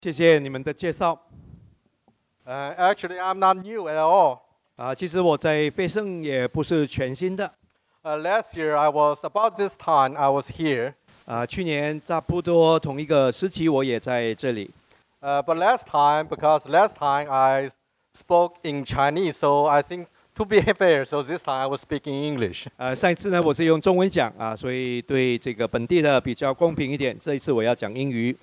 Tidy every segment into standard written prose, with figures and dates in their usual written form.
谢谢你们的介绍。 Actually, I'm not new at all. 其实我在费盛也不是全新的。 Last year, about this time, I was here. 去年差不多同一个时期，我也在这里。 But because last time I spoke in Chinese, so I think to be fair, so this time I was speaking English. 上一次呢，我是用中文讲所以对这个本地的比较公平一点。这一次我要讲英语。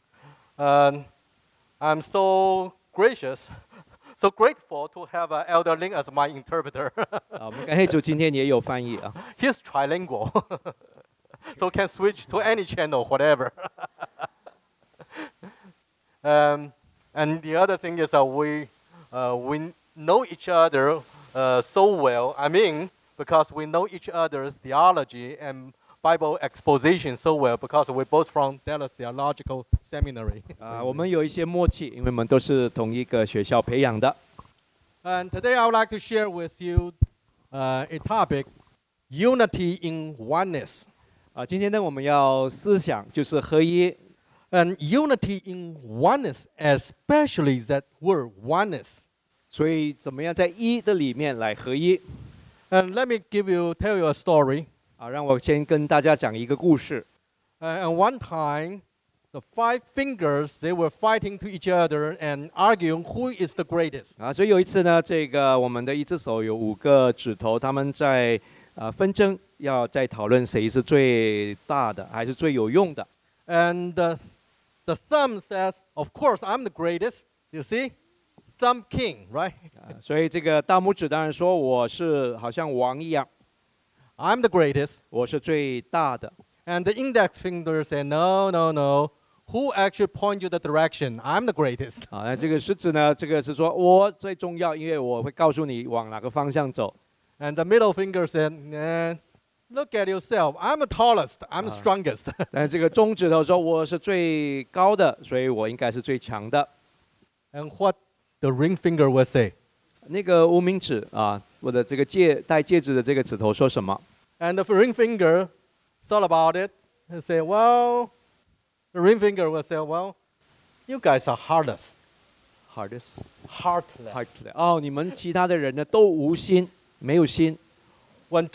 I'm so gracious, so grateful to have Elder Ling as my interpreter. 我们感谢主，今天也有翻译 He's trilingual, so can switch to any channel, whatever. And the other thing is we know each other so well. I mean, because we know each other's theology and Bible exposition so well, because we're both from Dallas Theological Seminary. 我们有一些默契，因为我们都是同一个学校培养的。 And today I would like to share with you a topic, unity in oneness. 今天呢，我们要思想就是合一。 And unity in oneness, especially that word oneness. 所以怎么样在一的里面来合一？ And let me tell you a story. 让我先跟大家讲一个故事。 And one time, the five fingers, they were fighting to each other and arguing who is the greatest. 所以有一次呢，这个我们的一只手有5个指头，他们在纷争，要在讨论谁是最大的，还是最有用的。 And the thumb says, "Of course, I'm the greatest." You see, thumb king, right? 所以这个大拇指当然说我是好像王一样， I'm the greatest. 我是最大的。 And the index finger said, "No, no, no. Who actually point you the direction? I'm the greatest." 那这个食指呢，这个是说我最重要，因为我会告诉你往哪个方向走。 And the middle finger said, "Look at yourself. I'm the tallest. I'm the strongest." 但这个中指头说我是最高的，所以我应该是最强的。 And what the ring finger will say? 那个无名指我的这个戴戒指的这个指头说什么？ And the ring finger thought about it and said, "Well," the ring finger will say, "Well, you guys are heartless." Hardest. Heartless. 你们其他的人呢都无心，没有心。 When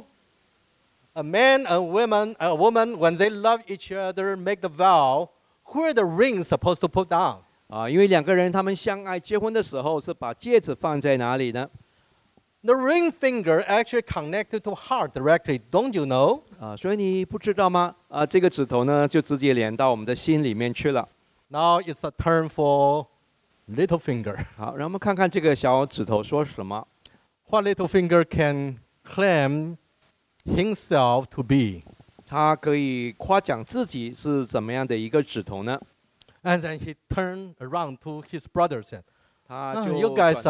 a man and a woman, when they love each other, make the vow, where the ring supposed to put down? 因为2个人他们相爱结婚的时候是把戒指放在哪里呢？ The ring finger actually connected to heart directly. Don't you know? 所以你不知道吗？这个指头呢就直接连到我们的心里面去了。 Now it's a turn for little finger. 好，让我们看看这个小指头说什么。 What little finger can claim himself to be? 他可以夸奖自己是怎么样的一个指头呢？ And then he turned around to his brothers and, 他就 "You guys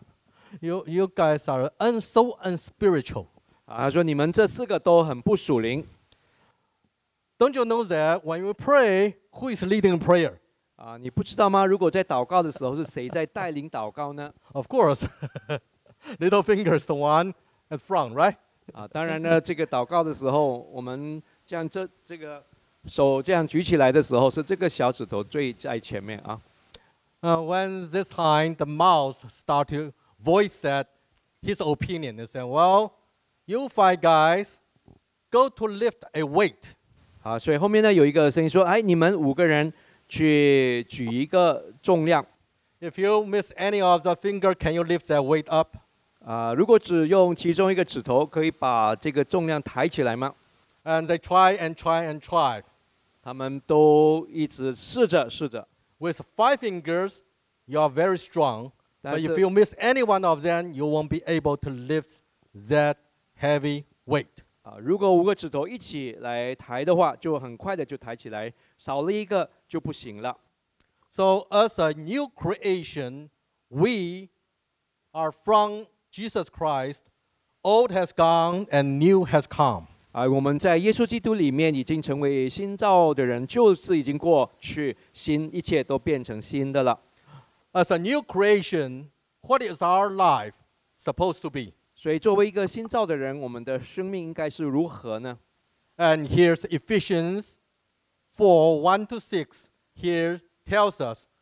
are so unspiritual. 他说你们这4个都很不属灵。 Don't you know that when you pray, who is leading prayer?" 你不知道吗？如果在祷告的时候是谁在带领祷告呢？ Of course, little finger is the one at front, right? 当然呢，这个祷告的时候，我们像这个手这样举起来的时候，是这个小指头最在前面 When this time the mouth start to voice that his opinion, they say, "Well, you five guys go to lift a weight." 所以后面呢有一个声音说：“你们5个人去举一个重量。 If you miss any of the finger, can you lift that weight up? 如果只用其中一个指头，可以把这个重量抬起来吗？” And they try and try and try. 他们都一直试着。 With 5 fingers, you are very strong. But if That's you miss any one of them, you won't be able to lift that heavy weight. 如果5个指头一起来抬的话，就很快的就抬起来，少了一个就不行了。 So as a new creation, we are from Jesus Christ. Old has gone and new has come. 我们在耶稣基督里面已经成为新造的人，旧事已经过去，一切都变成新的了。 As a new creation, what is our life supposed to be? 所以作为一个新造的人，我们的生命应该是如何呢？ And here's Ephesians 4:1-6. Here tells us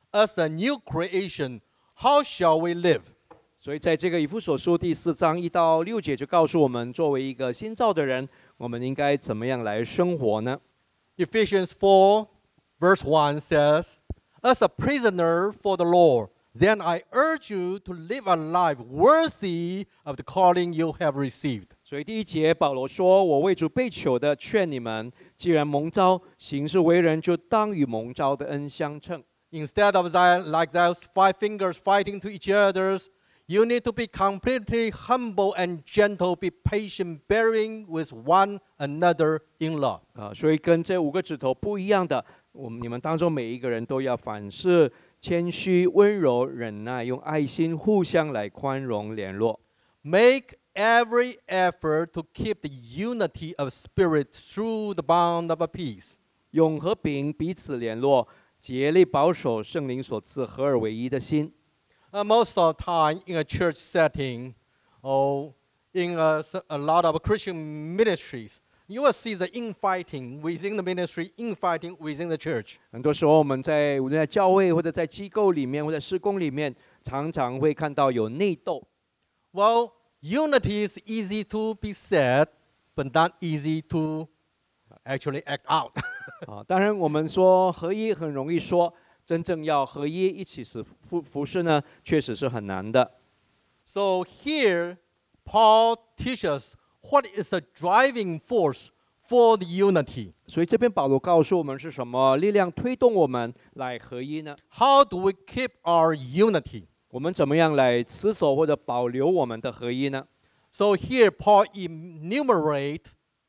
as a new creation, how shall we live? 所以在这个以弗所书第4章1到6节就告诉我们，作为一个新造的人，我们应该怎么样来生活呢？ Ephesians 4, verse 1 says, As a prisoner for the Lord, then I urge you to live a life worthy of the calling you have received. 所以第1节保罗说：“我为主被囚的，劝你们，既然蒙召，行事为人，就当与蒙召的恩相称。” Instead of like those five fingers fighting to each other, you need to be completely humble and gentle, be patient, bearing with one another in love. 所以跟这5个指头不一样的，你们当中每一个人都要凡事谦虚、温柔、忍耐，用爱心互相来宽容联络。 Make every effort to keep the unity of spirit through the bond of peace. 用和平彼此联络，竭力保守圣灵所赐合而为一的心。 Most of the time in a church setting, or in a lot of Christian ministries, you will see the infighting within the ministry, infighting within the church. 很多时候，我们无论在教会或者在机构里面，或者施工里面，常常会看到有内斗。 Well, unity is easy to be said, but not easy to actually act out. 当然我们说合一很容易说，真正要合一一起服事呢，确实是很难的。 So here, Paul teaches what is the driving force for the unity. 所以这边保罗告诉我们是什么力量推动我们来合一呢？ How do we keep our unity? 我们怎么样来持守或者保留我们的合一呢？ So here, Paul enumerate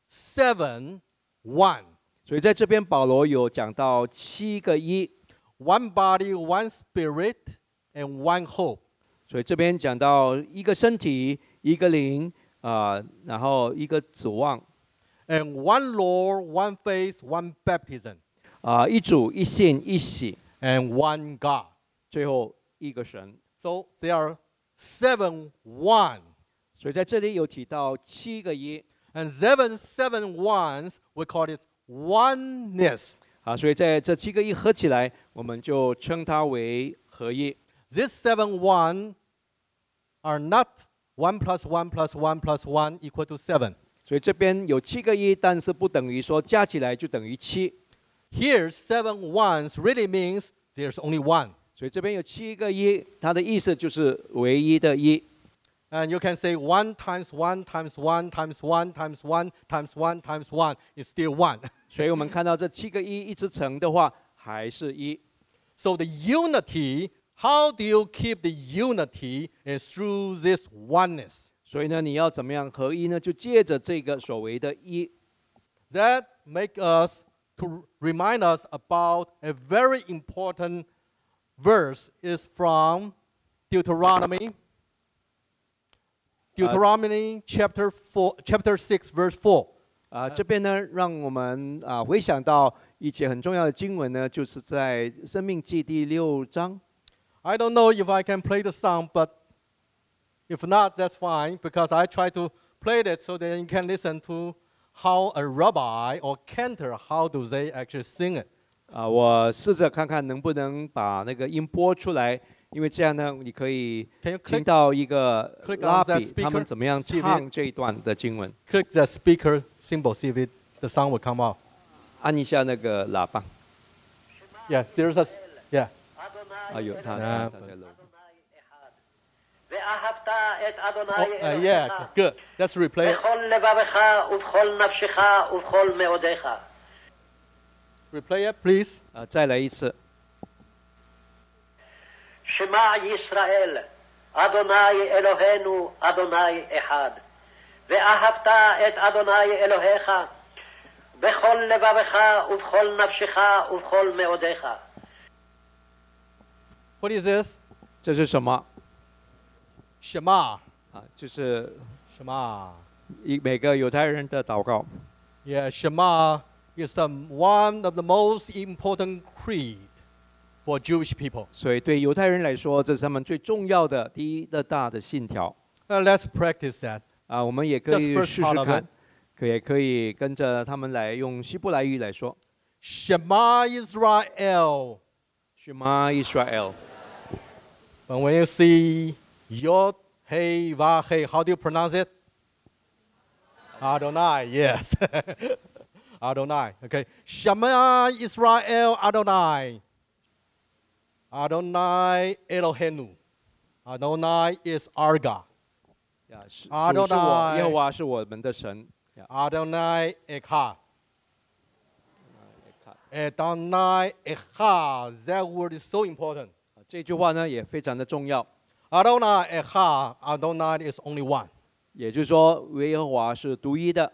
7, 1. 所以在这边保罗有讲到7个一。 One body, one spirit, and one hope. 所以这边讲到一个身体，一个灵，然后一个指望。 And one Lord, one faith, one baptism. 一主、一信、一洗。 And one God. 最后一个神。 So there are 7, 1. 所以在这里有提到7个一。 And 7 ones, we call it oneness. 所以在这7个一合起来，我们就称它为合一。 These 7 1 are not 1 plus 1 plus 1 plus 1 equal to 7. 所以这边有7个一，但是不等于说加起来就等于7。 Here, 7 ones really means there's only one. 所以这边有7个一，它的意思就是唯一的一。 And you can say 1 times 1 times 1 times 1 times 1 times 1 times 1 is still 1. 所以我们看到这7个一直乘的话，还是一。 So the unity, how do you keep the unity is through this oneness. 所以呢，你要怎么样合一呢？就借着这个所谓的一。 That make us to remind us about a very important verse is from Deuteronomy. Deuteronomy chapter 6 verse 4. 这边呢，让我们回想到一节很重要的经文呢，就是在《申命记》第6章。 I don't know if I can play the song, but if not, that's fine, because I try to play it so that you can listen to how a rabbi or cantor, how do they actually sing it. 我试着看看能不能把那个音播出来，因为这样呢，你可以 Can you 听 click, 到一个 click 拉 on that 比 speaker? 他们怎么样 See if 唱这一段的经文。 click the speaker symbol, see if the sound will come out. 按一下那个喇叭。 Yeah, there's a, yeah. 有他在录。 ואהבת את אדוני Oh, yeah, אלוהיך good. Let's replay it. בכל לבבך ובכל נפשך ובכל מאודיך. Replay it, please. 再来一次。 שמע ישראל, אדוני אלוהינו, אדוני אחד. ואהבת את אדוני אלוהיך בכל לבבך ובכל נפשך ובכל מאודיך. What is this? 这是什么？ Shema. 就是 Shema. 每个犹太人的祷告。 Yeah, Shema is one of the most important creed for Jewish people. 所以对犹太人来说，这是他们最重要的第一的大的信条。 Let's practice that. 我们也可以 Just first 试 part 试 of 看，也可以跟着他们来用希伯来语来说。 Shema Israel. Shema Israel. But when you see Yod, Hey, Vah, Hey, how do you pronounce it? Adonai, yes. Adonai, okay. Shema Israel Adonai. Adonai Eloheinu. Adonai is our God. 呀，是主是 Adonai 我，耶和华是我们的神。呀， Adonai Echad. Adonai Echad. That word is so important. 这句话呢也非常的重要。 Adonai Echad. Adonai is only one. 也就是说，耶和华是独一的。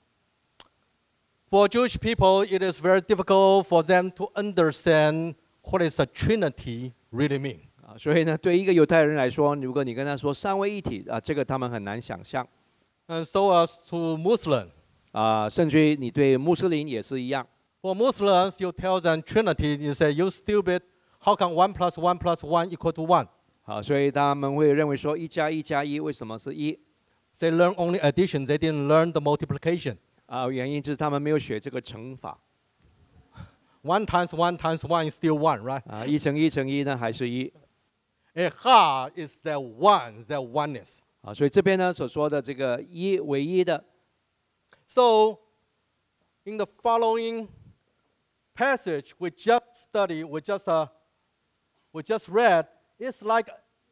For Jewish people, it is very difficult for them to understand what is a Trinity really mean. 啊，所以呢，对一个犹太人来说，如果你跟他说三位一体啊，这个他们很难想象。 And so as to Muslim. 啊，甚至于你对穆斯林也是一样。 For Muslims, you tell them Trinity, you say, you stupid, how come 1 plus 1 plus 1 equal to 1? 好，所以他们会认为说1+1+1为什么是1？ They learn only addition, they didn't learn the multiplication. 啊，原因就是他们没有学这个乘法。 1 times 1 times 1 is still 1, right? 啊，1×1×1呢还是1。 Echad is that one, that oneness. 啊，所以这边呢所说的这个一唯一的。 So, in the following passage we just studied, we just read, it's like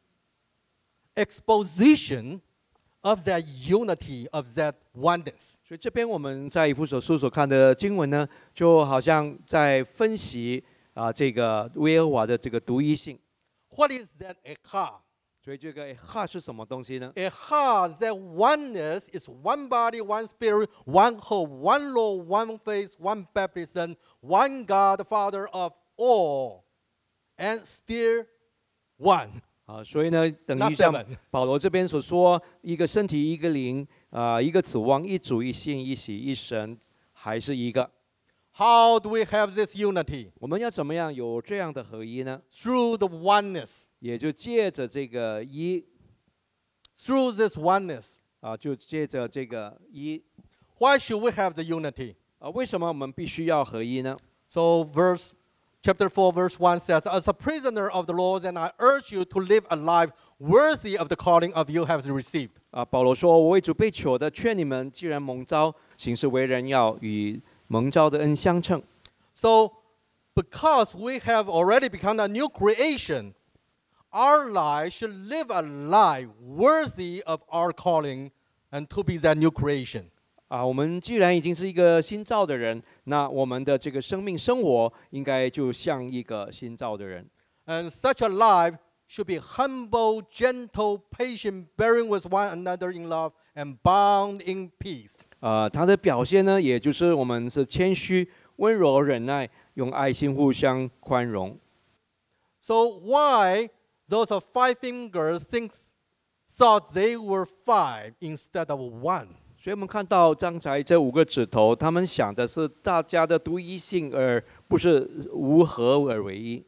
exposition of that unity, of that oneness. 所以这边我们在以弗所书所看的经文呢，就好像在分析啊这个耶和华的这个独一性。 What is that echad? 所以这个哈是什么东西呢？ Echad, that oneness is one body, one spirit, one hope, one Lord, one faith, one baptism, one God, the Father of all, and still one. 啊，所以呢，等 Not 于像 seven. 保罗这边所说，一个身体，一个灵，啊，一个指望，一主，一信，一喜，一神，还是一个。 How do we have this unity? 我们要怎么样有这样的合一呢？ Through the oneness. 也就借着这个一 Through this oneness. 啊，就借着这个一 Why should we have the unity? 啊，为什么我们必须要合一呢？ So chapter 4, verse 1 says, as a prisoner of the Lord, and I urge you to live a life worthy of the calling of you have received. 啊，保罗说：“我为主被囚的，劝你们，既然蒙召，行事为人要与蒙召的恩相称。” So, because we have already become a new creation, our life should live a life worthy of our calling and to be that new creation. 啊，我们既然已经是一个新造的人，那我们的这个生命生活应该就像一个新造的人。 And such a life should be humble, gentle, patient, bearing with one another in love, and bound in peace. 他的表现呢，也就是我们是谦虚、温柔、忍耐，用爱心互相宽容。 So why those of 5 fingers thought they were 5 instead of 1? 所以我们看到刚才这5个指头，他们想的是大家的独一性，而不是无合而为一。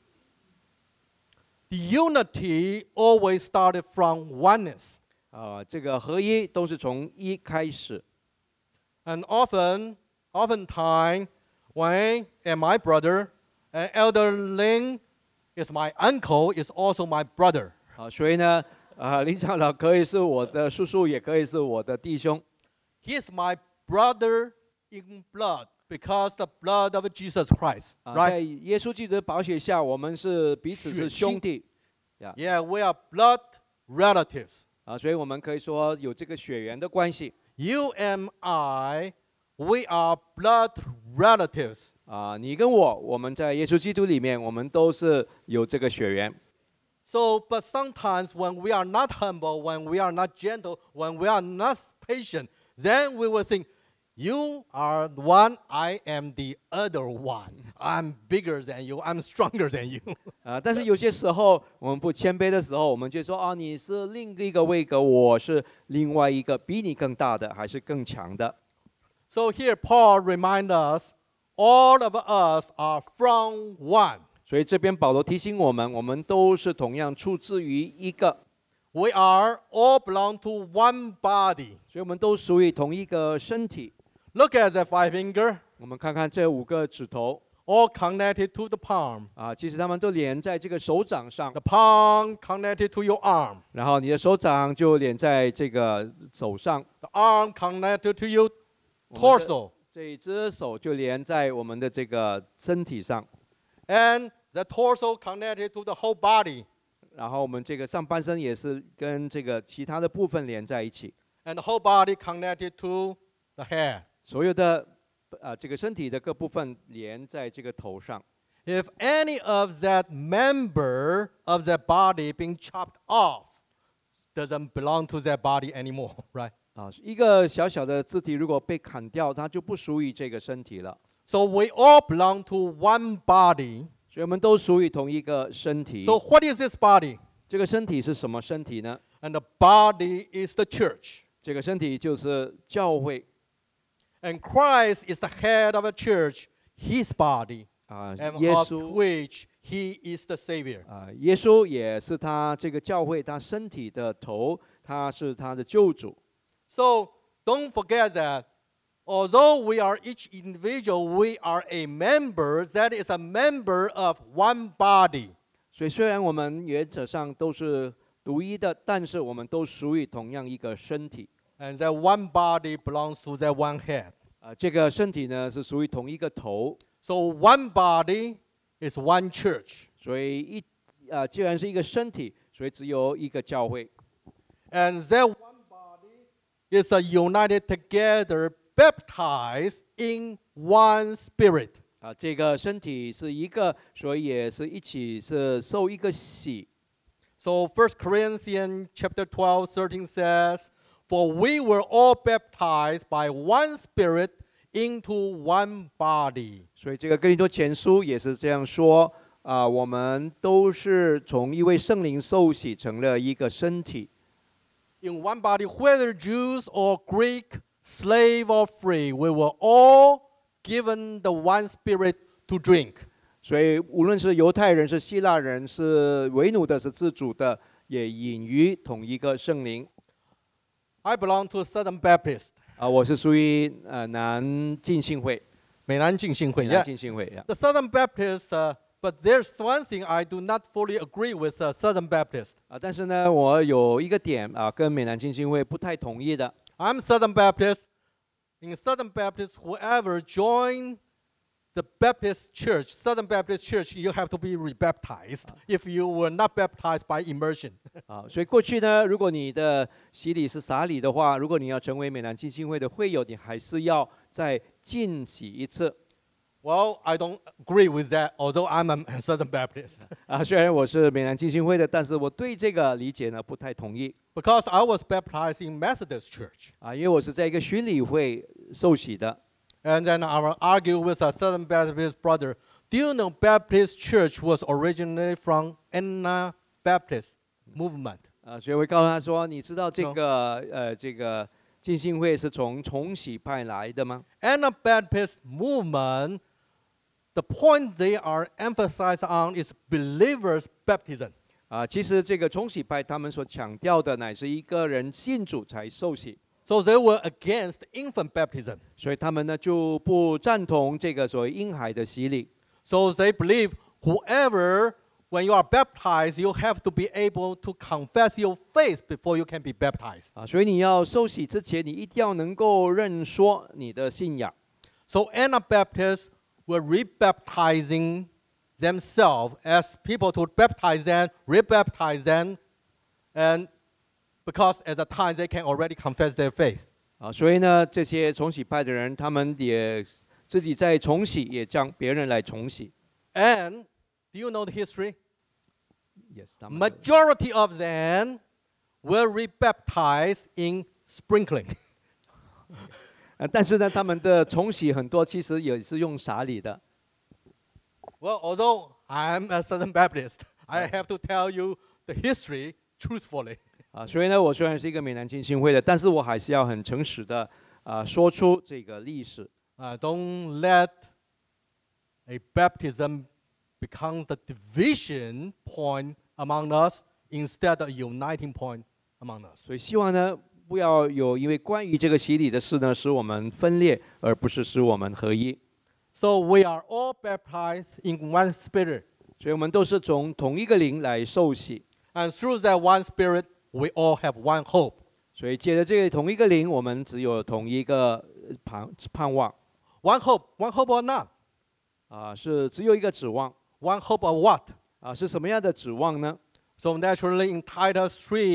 The unity always started from oneness. 这个合一都是从一开始。 And oftentimes, when and my brother, and Elder Ling is my uncle, is also my brother. 所以呢，林长老可以是我的叔叔，也可以是我的弟兄。 He is my brother in blood because the blood of Jesus Christ, 在 right? 耶稣基督的宝血下，我们是彼此是兄弟。 Yeah, we are blood relatives. 所以我们可以说有这个血缘的关系。 You and I, we are blood relatives. 你跟我们在耶稣基督里面，我们都是有这个血缘。 So, but sometimes when we are not humble, when we are not gentle, when we are not patient, then we will think, you are one, I am the other one. I'm bigger than you, I'm stronger than you. 但是有些时候我们不谦卑的时候，我们就说你是另一个位格，我是另外一个比你更大的，还是更强的。 So here Paul reminds us, all of us are from one. 所以这边保罗提醒我们，我们都是同样出自于一个。 We are all belong to one body. 所以我们都属于同一个身体。 Look at that 5 finger. 我们看看这5个指头。 all connected to the palm. 啊，其实他们都连在这个手掌上， The palm connected to your arm. 然后你的手掌就连在这个手上， The arm connected to your 我们的 torso. 这一只手就连在我们的这个身体上， And the torso connected to the whole body. 然后我们这个上半身也是跟这个其他的部分连在一起， And the whole body connected to the head. 所有的这个身体的各部分连在这个头上。 If any of that member of that body being chopped off, doesn't belong to that body anymore, right? 啊，一个小小的肢体如果被砍掉，它就不属于这个身体了。 So we all belong to one body. 所以我们都属于同一个身体。 So what is this body? 这个身体是什么身体呢？ And the body is the church. 这个身体就是教会 And Christ is the head of the church, his body, 啊， and 耶 of 稣 which he is the Savior. 啊，耶稣也是他这个教会他身体的头，他是他的救主。 So don't forget that although we are each individual, we are a member that is a member of one body. 所以虽然我们原则上都是独一的，但是我们都属于同样一个身体。 And that one body belongs to that one head. 这个身体呢是属于同一个头， So one body is one church. 所以既然是一个身体，所以只有一个教会。 And that one body is united together, baptized in one spirit. 这个身体是一个，所以也是一起是受一个洗。 So 1 Corinthians chapter 12:13 says, "For we were all baptized by one spirit into one body." 所以这个哥林多前书也是这样说我们都是从一位圣灵受洗，成了一个身体。 In one body, whether Jews or Greek, slave or free, we were all given the one spirit to drink. 所以无论是犹太人、是希腊人、是为奴的、是自主的，也隐于同一个圣灵。 I belong to Southern Baptist. 我是属于南浸信会， 美南浸信会。 南 Yeah. 浸信会。 The Southern Baptist, but there's one thing I do not fully agree with Southern Baptist. 但是呢，我有一个点跟美南浸信会不太同意的。 I'm Southern Baptist. In Southern Baptist, whoever joined the Baptist church, Southern Baptist church, you have to be rebaptized if you were not baptized by immersion. 所以过去呢，如果你的洗礼是洒礼的话，如果你要成为美南浸信会的会友，你还是要再浸洗一次。 Well, I don't agree with that, although I'm a Southern Baptist. 虽然我是美南浸信会的，但是我对这个理解呢不太同意。 Because I was baptized in Methodist church. 因为我是在一个巡礼会受洗的。 And then I will argue with a Southern Baptist brother. Do you know Baptist church was originally from Anabaptist movement? 所以我会告诉他说：“你知道这个浸信会是从重洗派来的吗？ Anabaptist movement, the point they are emphasized on is believers' baptism. 其实这个重洗派他们所强调的乃是一个人信主才受洗， So they were against infant baptism. 所以他们呢就不赞同这个所谓婴孩的洗礼。 So they believe whoever, when you are baptized, you have to be able to confess your faith before you can be baptized. 所以你要受洗之前，你一定要能够认说你的信仰。 So Anabaptists were rebaptizing themselves as people to baptize them, rebaptize them, and because at the time they can already confess their faith. 所以呢，这些重洗派的人，他们也自己在重洗，也将别人来重洗。 And do you know the history? Yes，他们的 Majority of them were rebaptized in sprinkling. 但是呢，他们的重洗很多其实也是用洒礼的。 Well, although I'm a Southern Baptist, I have to tell you the history truthfully. 所以呢，我虽然是一个美南浸信会的，但是我还是要很诚实的说出这个历史。 Don't let a baptism become the division point among us instead of a uniting point among us. 所以希望呢，不要有因为关于这个洗礼的事呢，使我们分裂，而不是使我们合一。 So we are all baptized in one Spirit. 所以我们都是从同一个灵来受洗。 And through that one Spirit, we all have one hope. 所以借着这个同一个灵，我们只有同一个盼望 One hope or not? 是只有一个指望 One hope of what? 是什么样的指望呢？ So naturally in Titus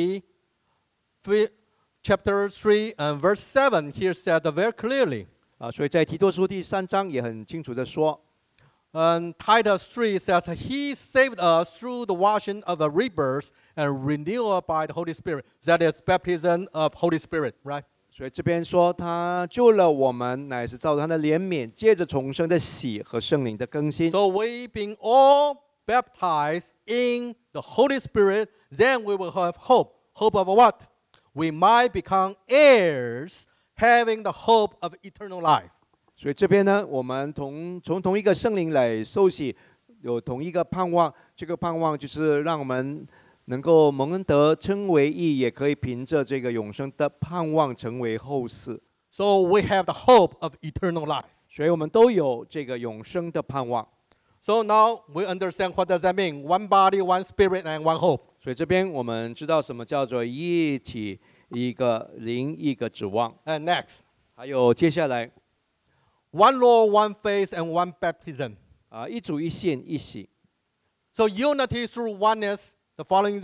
3, chapter 3 and verse 7, here said very clearly. 所以在提多书第3章也很清楚的说， And Titus 3 says, He saved us through the washing of a rebirth and renewal by the Holy Spirit. That is baptism of Holy Spirit, right? 所以这边说他救了我们，乃是照着他的怜悯，借着重生的喜和圣灵的更新。 So we being all baptized in the Holy Spirit, then we will have hope. Hope of what? We might become heirs, having the hope of eternal life. 所以这边呢，我们从同一个圣灵来受洗，有同一个盼望。这个盼望就是让我们能够蒙恩得称为义，也可以凭着这个永生的盼望成为后世。 So we have the hope of eternal life. 所以我们都有这个永生的盼望。 So now we understand what does that mean? One body, one spirit, and one hope. 所以这边我们知道什么叫做一体、一个灵、一个指望。 And next, 还有接下来 one Lord, one faith, and one baptism. 一主一信一喜。 So unity through oneness. The following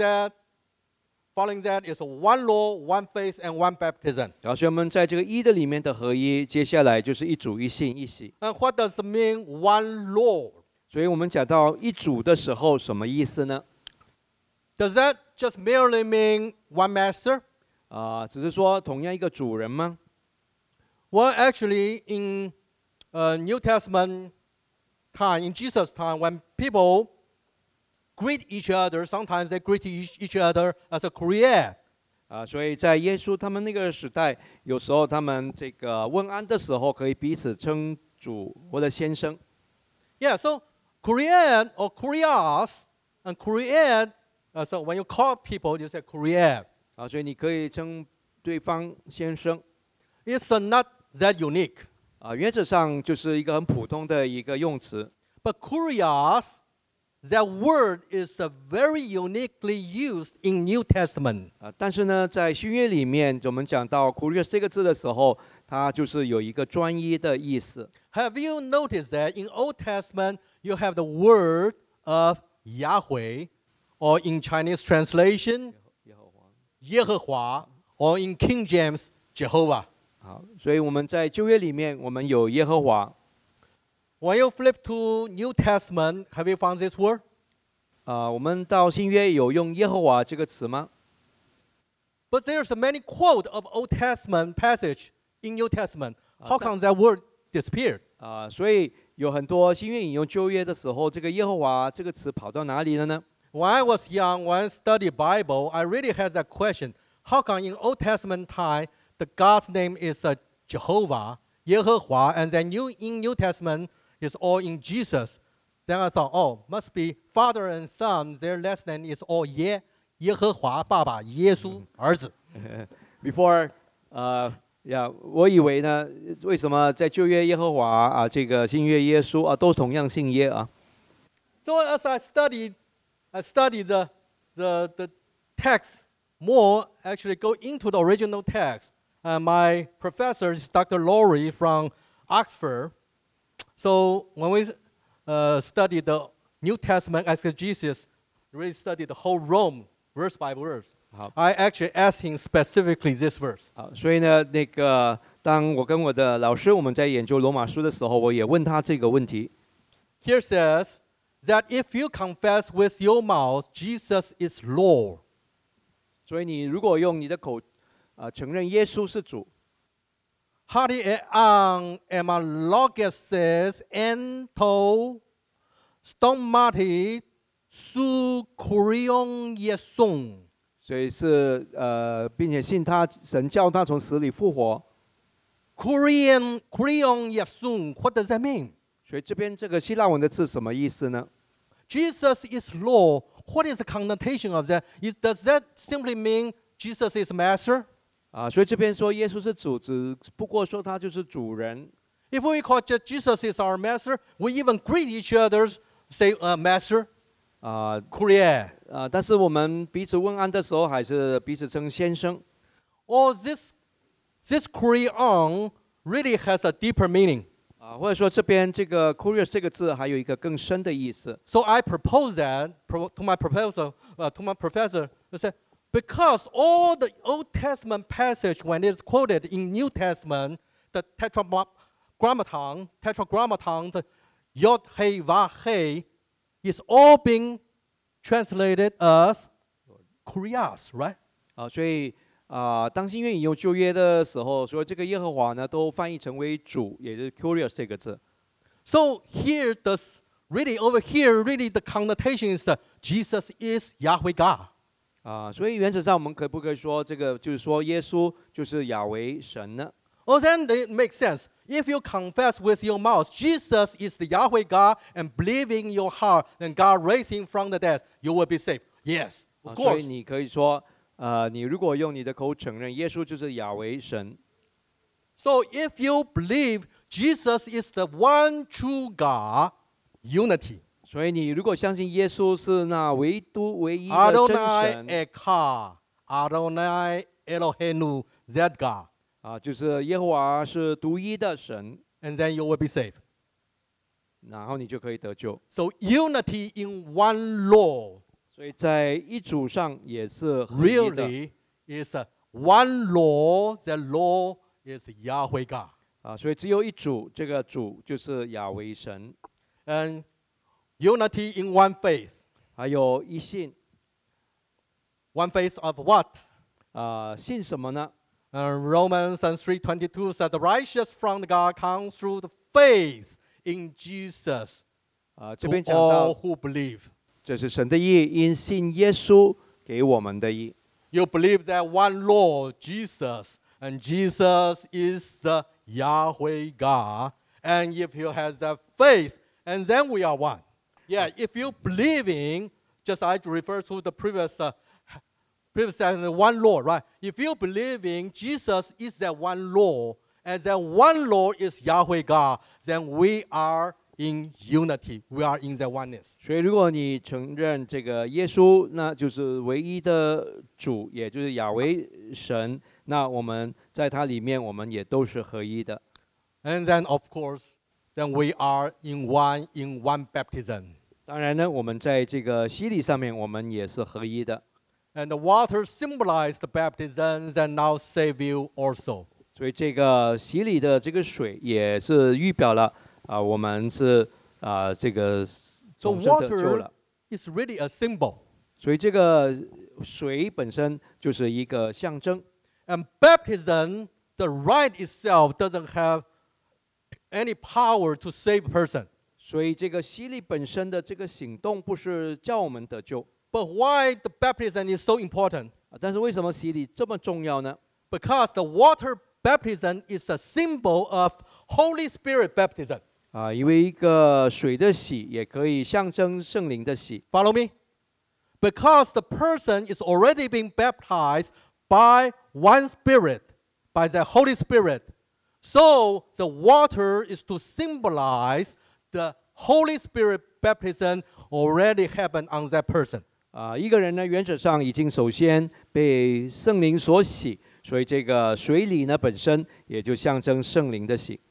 that is one Lord, one faith, and one baptism. 然后所以我们在这个一的里面的合一，接下来就是一主一信一喜。 And what does it mean, one Lord? 所以我们讲到一主的时候，什么意思呢？ Does that just merely mean one master? 只是说同样一个主人吗？ Well, actually, in New Testament time, in Jesus' time, when people greet each other, sometimes they greet each other as a Korean. 所以在耶稣他们那个时代，有时候他们这个问安的时候，可以彼此称主或者先生。 Yeah, so Korean or Koreas and Korean. So when you call people, you say Korean. 所以你可以称对方先生。 It's not that unique. 原则上就是一个很普通的一个用词。 But Koreas, that word is very uniquely used in New Testament. 但是呢，在新约里面，我们讲到 "curious" 这个字的时候，它就是有一个专一的意思。 Have you noticed that in Old Testament you have the word of Yahweh, or in Chinese translation, 耶和华, or in King James, Jehovah? 好，所以我们在旧约里面，我们有耶和华。 When you flip to New Testament, have you found this word? 我们到新约有用耶和华这个词吗？ But there's many quote of Old Testament passage in New Testament. How come that word disappeared? 所以有很多新约引用旧约的时候，这个耶和华这个词跑到哪里了呢？ When I was young, when I studied Bible, I really had that question. How come in Old Testament time, the God's name is Jehovah, Yehovah, and then in New Testament, it's all in Jesus. Then I thought, oh, must be Father and Son, their last name is all 耶和华爸爸耶稣儿子。 Before，我以为呢，为什么在旧约耶和华这个新约耶稣都同样姓耶啊？ So as I studied the text more, actually go into the original text. My professor is Dr. Laurie from Oxford. So when we studied the New Testament exegesis, really studied the whole Rome verse by verse. I actually asked him specifically this verse. 好，所以呢，当我跟我的老师我们在研究罗马书的时候，我也问他这个问题。 Here says that if you confess with your mouth Jesus is Lord. 所以你如果用你的口承认耶稣是主， Hari ang emalogeses ento stomati su kurion Yesus. 所以是并且信他，神叫他从死里复活。 Kurion Yesus. What does that mean? 所以这边这个希腊文的字什么意思呢？ Jesus is Lord. What is the connotation of that? Does that simply mean Jesus is master? 所以这边说耶稣是主，只不过说他就是主人。 If we call Jesus is our master, we even greet each other, say, master, 啊 Korea. 但是我们彼此问安的时候，还是彼此称先生。 Or this Korean really has a deeper meaning. 或者说这边这个 curious 这个字还有一个更深的意思。 So I propose that to my professor, I said, because all the Old Testament passage, when it's quoted in New Testament, the tetragrammaton, the Yod He Va He, is all being translated as Kurias, right? 所以当新约引用旧约的时候，说这个耶和华呢，都翻译成为主，也就是 curious 这个字。 So here, over here, really the connotation is that Jesus is Yahweh God. 所以原则上我们可不可以说这个就是说耶稣就是亚维神呢？ Oh, then it makes sense. If you confess with your mouth Jesus is the Yahweh God and believe in your heart that God raised him from the dead, you will be saved. Yes, of 所以 course. 你可以说，你如果用你的口承认耶稣就是亚维神， So if you believe Jesus is the one true God, unity. 所以你如果相信耶稣是那唯独唯一的真 Adonai 神， Echad, Adonai Eloheinu, that God. 就是耶和华是独一的神， And then you will be saved. 然后你就可以得救。 So unity in one law 所以在一主上也是合一的。 really is one law. That law is Yahweh God. 所以只有一主，这个主就是亚维神， And unity in one faith. 还有一信。 One faith of what? 信什么呢？ Romans 3:22 said, "The righteous from God comes through the faith in Jesus 这 to 边讲 all 到， who believe." 这是神的义，因信耶稣给我们的义。 You believe that one Lord, Jesus, and Jesus is the Yahweh God. And if you have that faith, and then we are one. Yeah, if you believing, just I refer to the previous one Lord, right? If you believing Jesus is that one Lord, and that one Lord is Yahweh God, then we are in unity. We are in that oneness. 所以，如果你承认这个耶稣，那就是唯一的主，也就是亚维神，那我们在它里面，我们也都是合一的。 And then, of course, then we are in one baptism. 当然呢，我们在这个洗礼上面，我们也是合一的。 And the water symbolized the baptism and now save you also. 所以，这个洗礼的这个水也是预表了我们是这个 So 重生得救 water 了。 is really a symbol. 所以，这个水本身就是一个象征。 And baptism, the rite itself doesn't have any power to save a person. 所以，这个洗礼本身的这个行动不是叫我们得救。 But why the baptism is so important? 但是为什么洗礼这么重要呢？ Because the water baptism is a symbol of Holy Spirit baptism. 因为一个水的洗也可以象征圣灵的洗。 Follow me? Because the person is already being baptized by one Spirit, by the Holy Spirit. So the water is to symbolize the Holy Spirit baptism already happened on that person. 一个人呢，原则上已经首先被圣灵所洗，所以这个水礼呢本身也就象征圣灵的洗。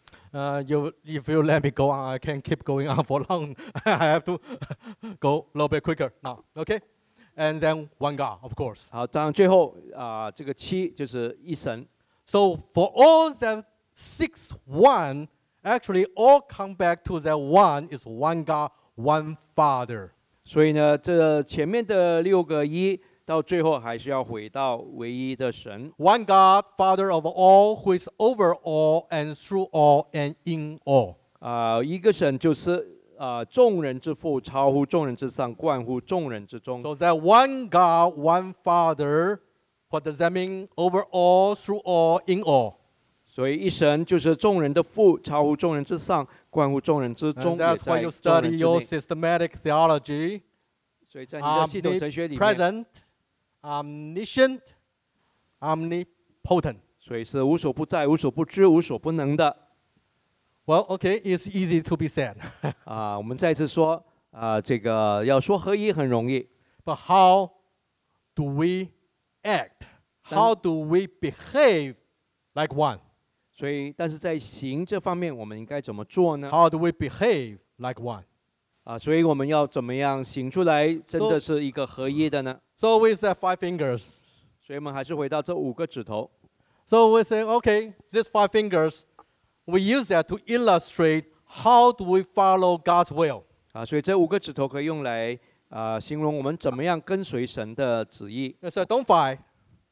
If you let me go on, I can keep going on for long. I have to go a little bit quicker now. Okay? And then one God, of course. 好，当然最后这个七就是一神。 So for all the 6 one, actually all come back to that one is one God, one Father. 所以呢，这前面的6个一，到最后还是要回到唯一的神。 One God, Father of all, who is over all and through all and in all. 一个神就是众人之父，超乎众人之上，冠乎众人之中。 So that one God, one Father, what does that mean? Over all, through all, in all. 所以一神就是众人的父，超乎众人之上，冠乎众人之 And 中，也 that's why 在 you 众 study 人之 your 内。 systematic theology. 所以在你的系统神学里面， Omnipresent, omniscient, omnipotent. 所以是无所不在、无所不知、无所不能的。 Well, okay, it's easy to be said. 我们再次说，这个要说合一很容易， But how do we act? How do we behave like one? 所以但是在行这方面，我们应该怎么做呢？ How do we behave like one? 所以我们要怎么样行出来，真的是一个合一的呢？ So we say 5 fingers. 所以我们还是回到这5个指头。 So we say, okay, these 5 fingers, we use that to illustrate how do we follow God's will. 所以这5个指头可以用来形容我们怎么样跟随神的旨意。 So don't fight.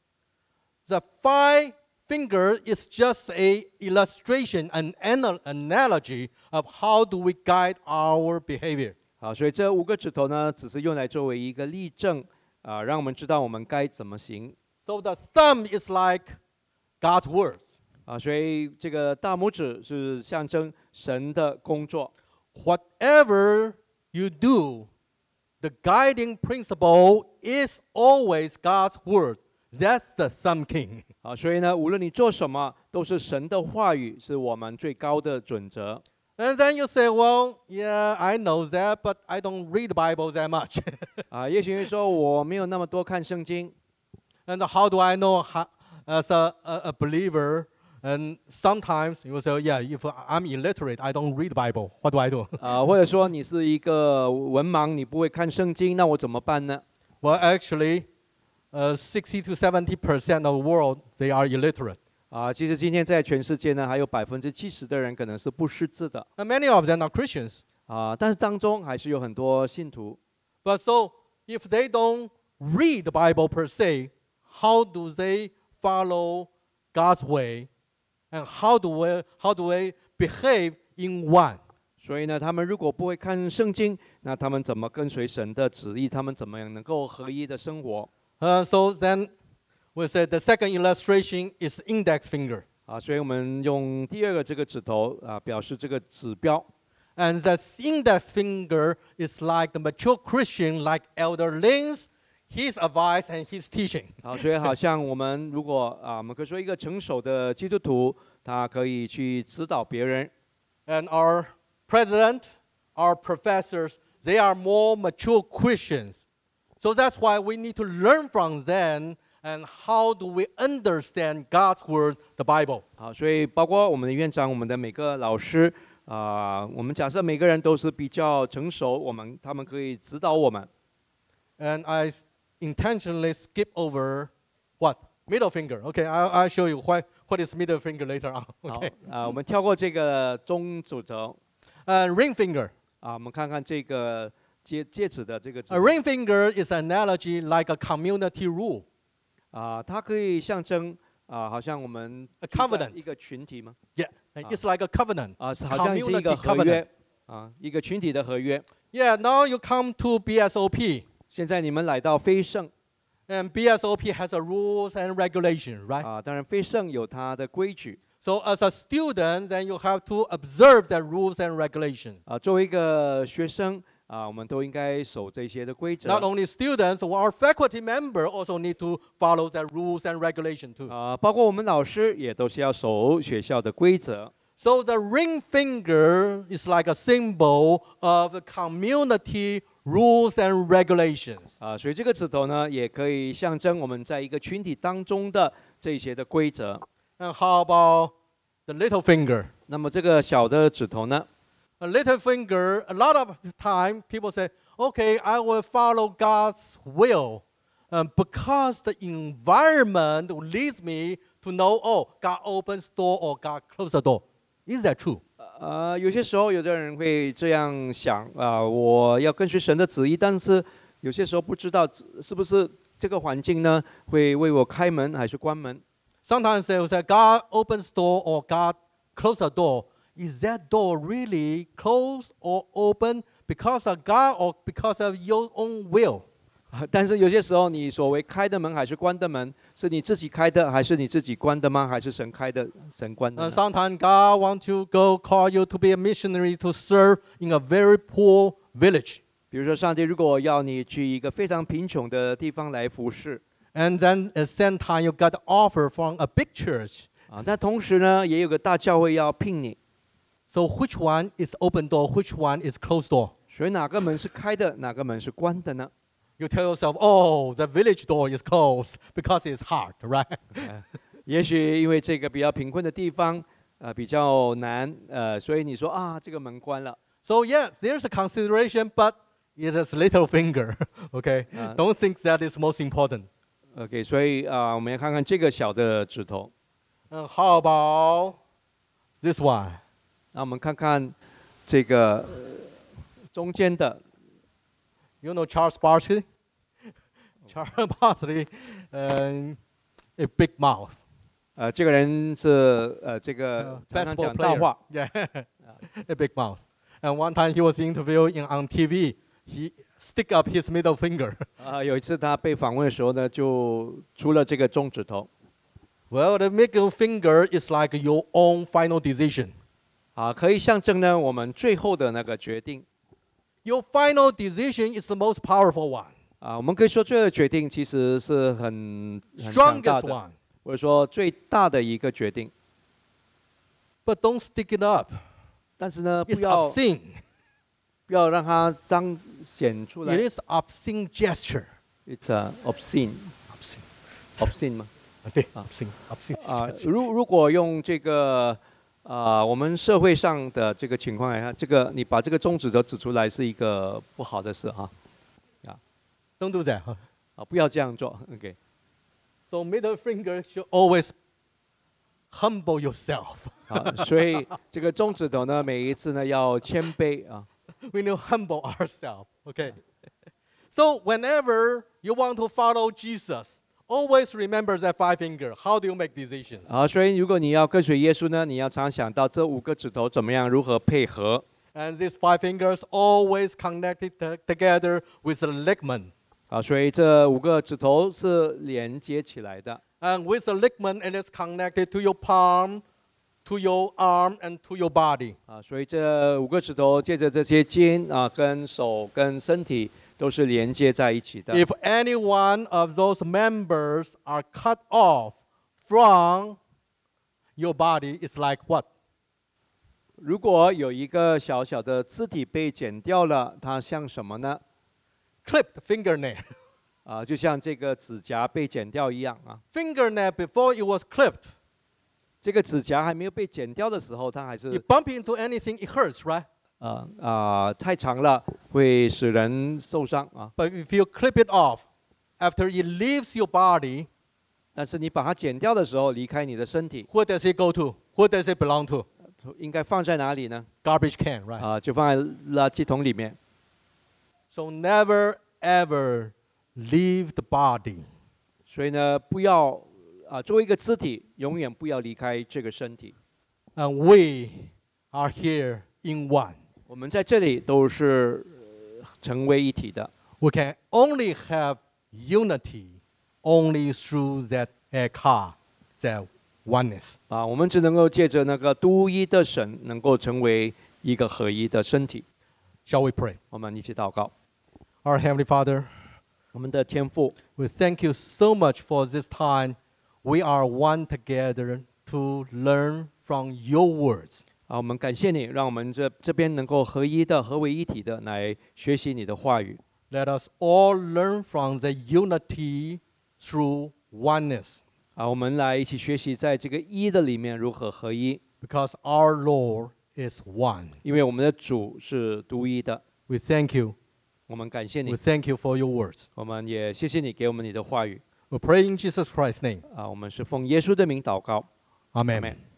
The 5 finger is just a illustration, an analogy of how do we guide our behavior. 所以这5个指头呢，只是用来作为一个例证，让我们知道我们该怎么行。 So the thumb is like God's word. 所以这个大拇指是象征神的工作。 Whatever you do, the guiding principle is always God's word. That's the thumb king. 所以呢，无论你做什么，都是神的话语，是我们最高的准则。 And then you say, well, yeah, I know that, but I don't read the Bible that much. 也许你说我没有那么多看圣经， And how do I know as a believer? And sometimes you will say, yeah, if I'm illiterate, I don't read the Bible. What do I do? 或者说你是一个文盲，你不会看圣经，那我怎么办呢？ Well, actually, 60 to 70% of the world, they are illiterate. 其实今天在全世界呢，还有70%的人可能是不识字的。 And many of them are Christians. 但是当中还是有很多信徒。 But so, if they don't read the Bible per se, how do they follow God's way? And how do we behave in one? 所以呢，他们如果不会看圣经，那他们怎么跟随神的旨意？他们怎么样能够合一的生活？ So then we say the second illustration is index finger. 所以我们用第2个这个指头表示这个指标。 And the index finger is like the mature Christian, like Elder Lin's, his advice and his teaching. 所以好像我们如果我们可以说一个成熟的基督徒，他可以去指导别人。 And our president, our professors, they are more mature Christians. So that's why we need to learn from them and how do we understand God's word, the Bible. 所以包括我们的院长，我们的每个老师，我们假设每个人都是比较成熟，他们可以指导我们。 And I intentionally skip over what? Middle finger. Okay, I'll show you what is middle finger later on. 好 Okay. 我们跳过这个中指头。 Ring finger. 我们看看这个戒指的这个指 A ring finger is an analogy like a community rule. 它可以象征好像我们 A covenant. 一个群体吗？ Yeah, it's like a covenant. 好像是一个 Community 合约 covenant. 一个群体的合约。 Yeah, now you come to BSOP. 现在你们来到非圣 And BSOP has a rules and regulation, right? 当然非圣有它的规矩 So as a student, then you have to observe the rules and regulation. 作为一个学生我们都应该守这些的规则。 Not only students, our faculty member also need to follow the rules and regulation too. 包括我们老师也都是要守学校的规则。 So the ring finger is like a symbol of the community rules and regulations. 所以这个指头呢，也可以象征我们在一个群体当中的这些的规则。 And how about the little finger? 那么这个小的指头呢？ A little finger, a lot of time people say, okay, I will follow God's will because the environment leads me to know, oh, God opens door or God closes the door. Is that true? 有些时候有的人会这样想我要跟随神的旨意，但是有些时候不知道是不是这个环境呢会为我开门还是关门。 Sometimes they will say, God opens door or God closes the door. Is that door really closed or open because of God or because of your own will? 但是有些时候，你所谓开的门还是关的门，是你自己开的，还是你自己关的吗？还是神开的，神关的呢？ Sometimes God wants to go call you to be a missionary to serve in a very poor village. 比如说，上帝如果要你去一个非常贫穷的地方来服侍， And then at the same time, you got an offer from a big church. 但同时呢，也有个大教会要聘你， So which one is open door? Which one is closed door? 所以哪个门是开的，哪个门是关的呢？ You tell yourself, oh, the village door is closed because it's hard, right? 也许因为这个比较贫困的地方，比较难，所以你说啊，这个门关了。 So yes, there's a consideration, but it is little finger. Okay, don't think that is most important. OK， 所以我们要看看这个小的指头。 How about this one? 那我们看看这个中间的， You know Charles Barkley? Charles Barkley, a big mouth. 这个人是这个常常 Basketball 讲大 player. 话。 Yeah, a big mouth. And one time he was interviewed on TV. He stick up his middle finger. 有一次他被访问的时候呢，就出了这个中指头。 Well, the middle finger is like your own final decision. 可以象征呢我们最后的那个决定。 Your final decision is the most powerful one, 我们可以说最后的决定其实是很强大 strongest 的， one. 或者说最大的一个决定。 But don't stick it up. 但是呢， It's 不要让它彰显出来。 It is obscene gesture. It's obscene Obscene. 吗？ Okay, obscene 如果用这个我们社会上的这个情况来看，这个你把这个中指头指出来是一个不好的事哈。 Don't do that. 不要这样做。OK。 So middle finger should always humble yourself. 所以这个中指头呢，每一次呢要谦卑啊。 We need to humble ourselves. Okay. So whenever you want to follow Jesus, always remember that five finger. How do you make decisions? 所以如果你要跟随耶稣呢，你要常想到这5个指头怎么样如何配合。 And these five fingers always connected together with the ligament. 所以这5个指头是连接起来的。 And with the ligament, it is connected to your palm, to your arm, and to your body. 所以这5个指头借着这些筋跟手跟身体都是连接在一起的。 If any one of those members are cut off from your body, it's like what? 如果有一个小小的肢体被剪掉了，它像什么呢？ Clipped fingernail. 就像这个指甲被剪掉一样啊。 Fingernail, before it was clipped, 这个指甲还没有被剪掉的时候，它还 you 是 bump into anything, it hurts, right? 太长了，会使人受伤啊。 But if you clip it off, after it leaves your body, 但是你把它剪掉的时候，离开你的身体， where does it go to? Where does it belong to? 应该放在哪里呢？ Garbage can, right? 就放在垃圾桶里面。 So never ever leave the body. 所以呢，不要作为一个肢体，永远不要离开这个身体。 And we are here in one. 我们在这里都是成为一体的。 We can only have unity only through that eka, that oneness. 我们只能够借着那个独一的神，能够成为一个合一的身体。 Shall we pray? 我们一起祷告。 Our Heavenly Father, 我们的天父， we thank you so much for this time. We are one together to learn from your words. 我们感谢你，让我们这边能够合一的、合为一体的来学习你的话语。 Let us all learn from the unity through oneness. 我们来一起学习，在这个一的里面如何合一。 Because our Lord is one. 因为我们的主是独一的。 We thank you. 我们感谢你 We，thank you for your words. 我们也谢谢你给我们你的话语。 We pray in Jesus Christ's name. 我们是奉耶稣的名祷告。 Amen. Amen